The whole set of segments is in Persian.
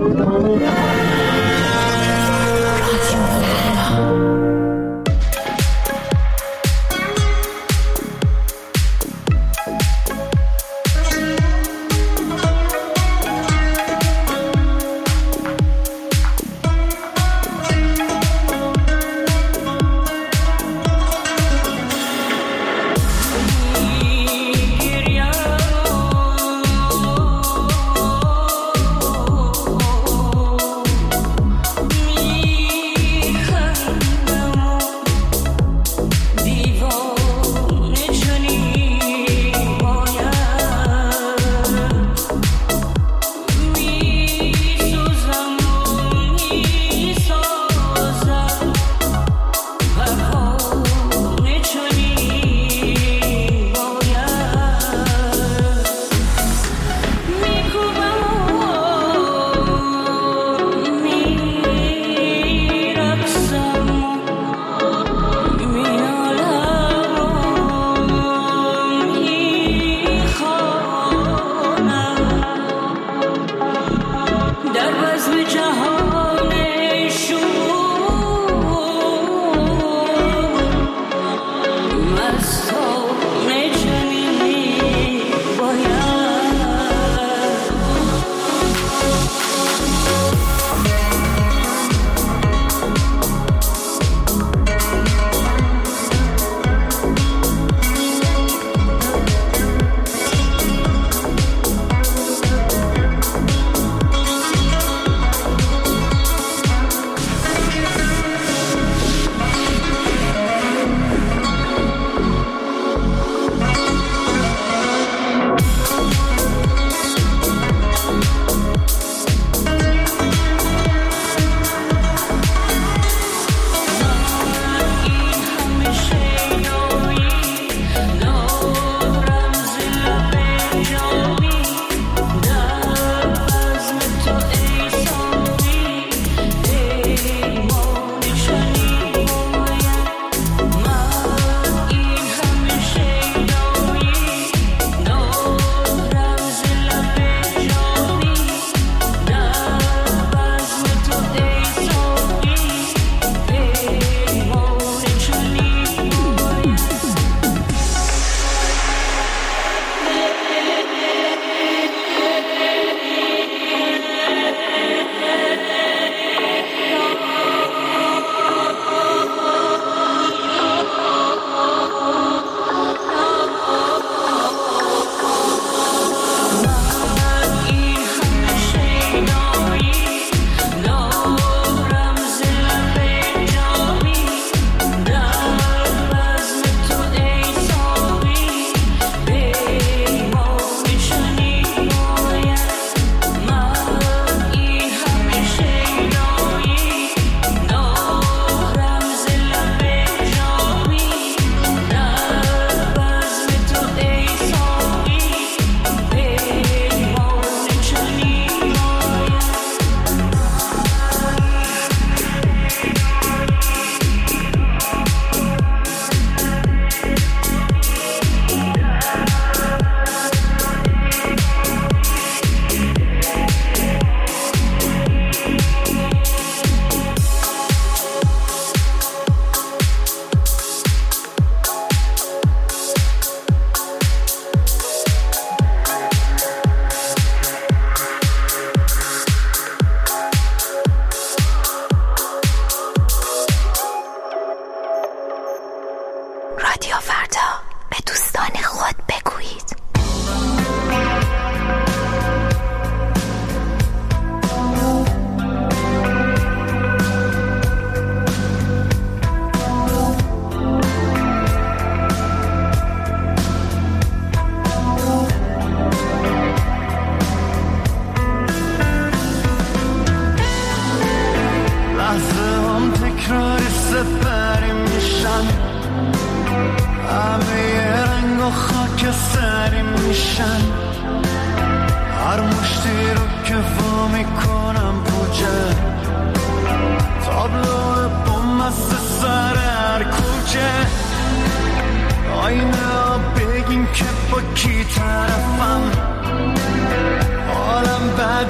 با کی طرفم حالم بده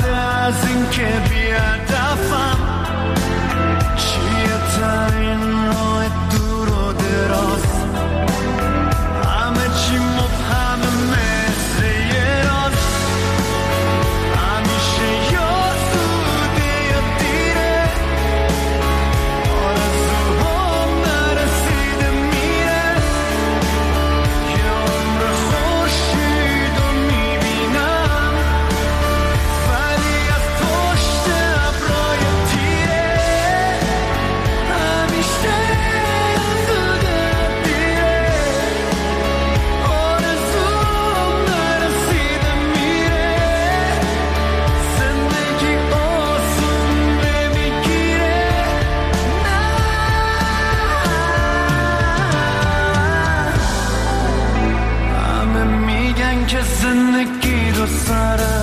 از این که بی‌هدفم چیه ترین راه دور و دراز همه چی مبهمه مثل یه راز همیشه یا زوده یا دیره آرزوهام نرسیده میره یه عمر خورشید رو میبینم ولی از پشت ابرهای تیره همیشه یا زوده یا دیره آرزوهام نرسیده میره زندگی آسون نمیگیره همه میگن که زندگی دو سره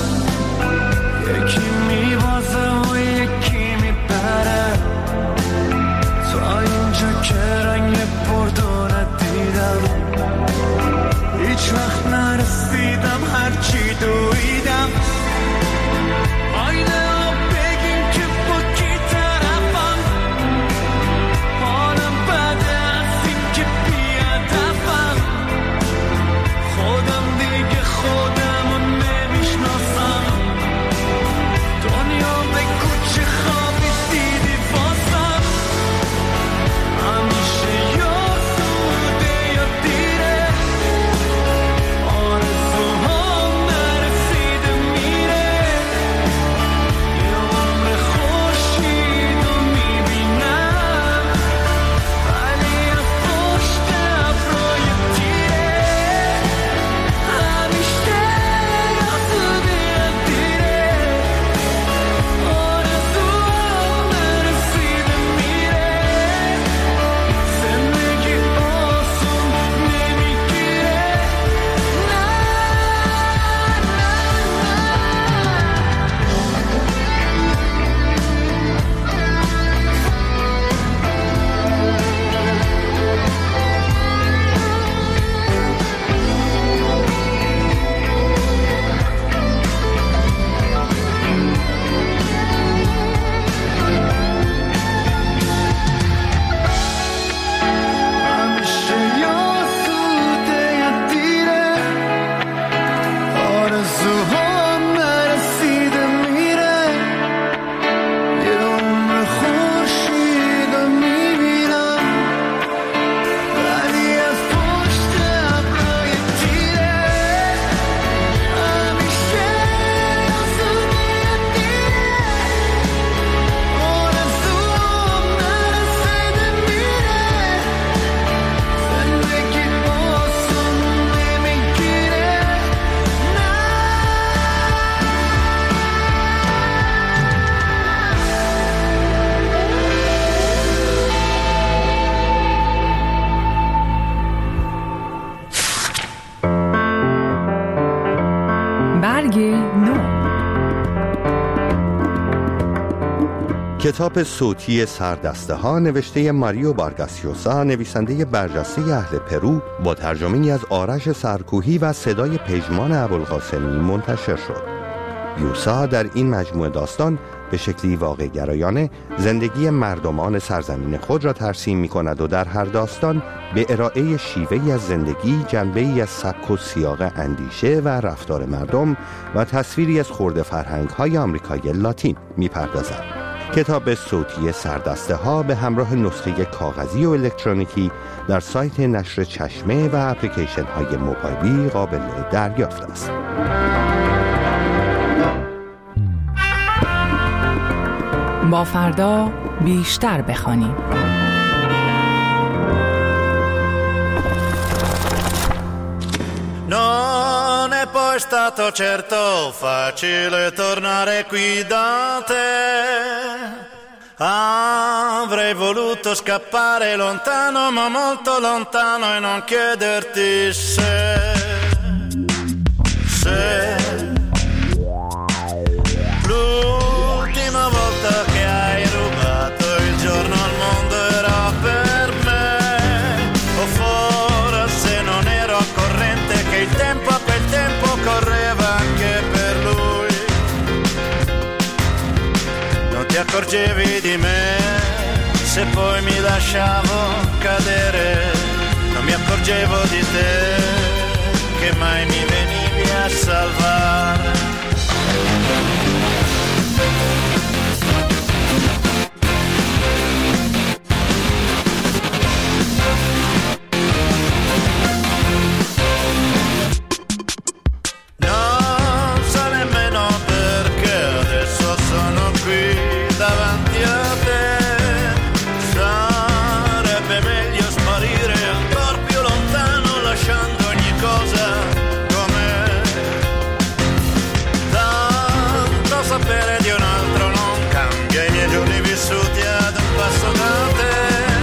یکی میبازه و یکی میبره تا اینجا که رنگ بردو ندیدم هیچ وقت نرسیدم هرچی دویدم آینه ها بگین که با کی طرفم حالم بده از این که بی‌هدفم خودم دیگه خودمو نمیشناسم دنیا به کوچه خوابی دیدی واسم همیشه یا زوده یا دیره آرزوهام نرسیده میره یه عمر خورشید رو میبینم ولی از پشت ابرهای تیره همیشه یا زوده یا دیره آرزوهام نرسیده میره زندگی آسون نمیگیره همیشه یا زوده یا دیره آرزوهام نرسیده میره یه عمر خورشید رو میبینم ولی از پشت ابرهای تیره همیشه یا زوده یا دیره آرزوهام نرسیده میره زندگی آسون نمیگیره برگ نو. کتاب صوتی سردسته ها نوشته ماریو وارگاس یوسا، نویسنده برجسته اهل پرو، با ترجمه‌ای از آرش سرکوهی و صدای پژمان ابوالقاسمی منتشر شد. یوسا در این مجموعه داستان به شکلی واقع گرایانه زندگی مردمان سرزمین خود را ترسیم می کند و در هر داستان به ارائه شیوهی از زندگی، جنبه‌ای از سبک و سیاق اندیشه و رفتار مردم و تصویری از خرد فرهنگ‌های آمریکای لاتین می پردازد. کتاب صوتی سردسته ها به همراه نسخه کاغذی و الکترونیکی در سایت نشر چشمه و اپلیکیشن های موبایلی قابل دریافت است. با فردا بیشتر بخوانیم. Non è poi stato certo facile tornare qui da te. Avrei voluto scappare lontano, ma molto lontano, e non chiederti se l'ultima volta che hai rubato il giorno al mondo era per me, o forse non ero a corrente che il tempo a quel tempo correva anche per lui. accorgevi di me, se poi mi lasciavo cadere, non mi accorgevo di te, che mai mi venivi a salvare. Davanti a te sarebbe meglio sparire ancora più lontano, lasciando ogni cosa com'è. Tanto sapere di un altro non cambia i miei giorni vissuti ad un passo da te,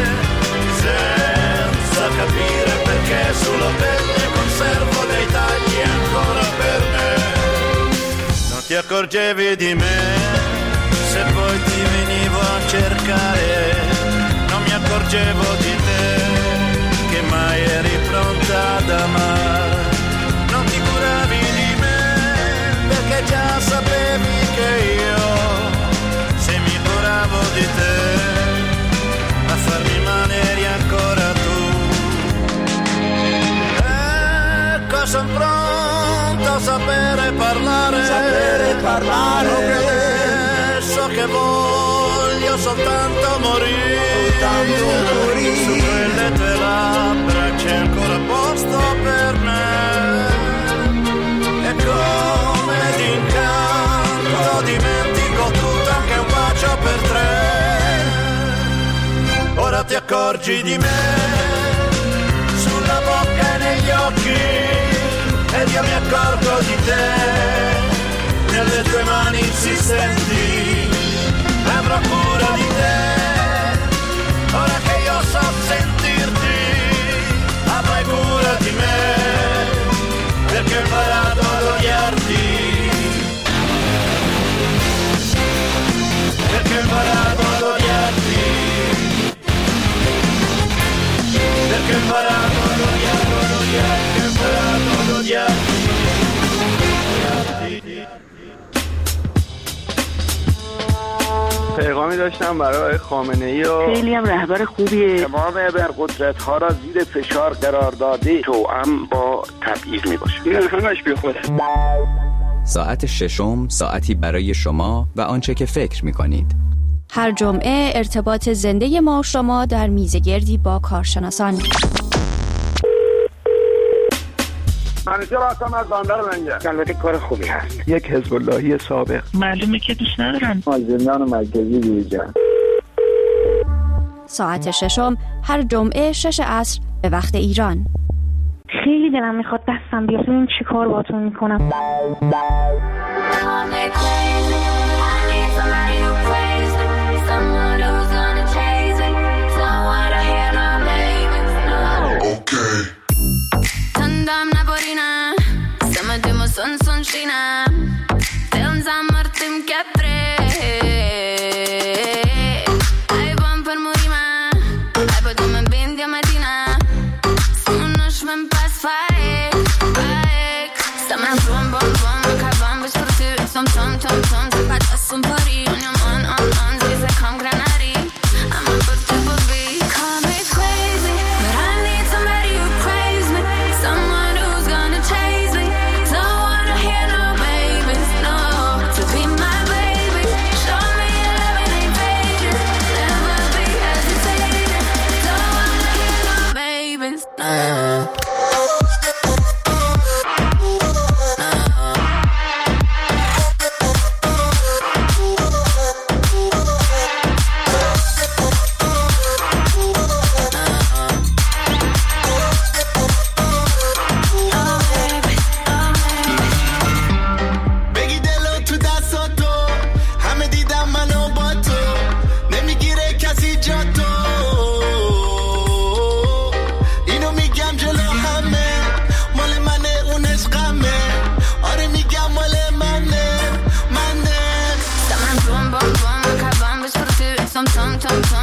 senza capire perché sulla pelle conservo dei tagli ancora per me. Non ti accorgevi di me, se poi ti venivo a cercare, non mi accorgevo di te, che mai eri pronta ad amare. Non ti curavi di me, perché già sapevi che io, se mi curavo di te, a farmi male eri ancora tu. Ecco, son pronto a sapere parlare, so che voglio soltanto morire, su quelle tue labbra c'è ancora posto per me, e come d'incanto dimentico tutto, anche un bacio per tre. Ora ti accorgi di me, sulla bocca e negli occhi, ed io mi accorgo di te, nelle tue mani insistenti, avrò cura di te, ora che io so sentirti, avrai cura di me, perché ho imparato ad odiarti, perché ho imparato ad odiarti, perché ho imparato ad odiarti, perché ho imparato ad odiarti. پیغامی داشتم برای خامنه‌ای و خیلی هم رهبر خوبیه. تمام ابرقدرت‌ها را زیر فشار قرار داده، توأم با تبعیض میباشه. این همش بیخوده. ساعت ششم، ساعتی برای شما و آنچه که فکر می‌کنید. هر جمعه ارتباط زنده ما و شما در میزگردی با کارشناسان. منیجر هستم از بندر منگه. البته کار خوبی هست. یک حزب اللهی سابق. معلومه که دوست ندارن. زندان مرکزی دیجان. ساعت ششم هر جمعه 6 عصر به وقت ایران. خیلی دلم میخواد دستم بیاد ببین چی کار باهاتون میکنم. Son scena te un zammartim che tre ai buon per morima ai poi tu me bendi a mattina sono schmen pas faik sta man bom bom bom ka bom bis per tu som pat asum pari on your on ze kam granari I'm a per tu baby call me crazy but I need somebody who craves me, someone who's gonna chase me. Tom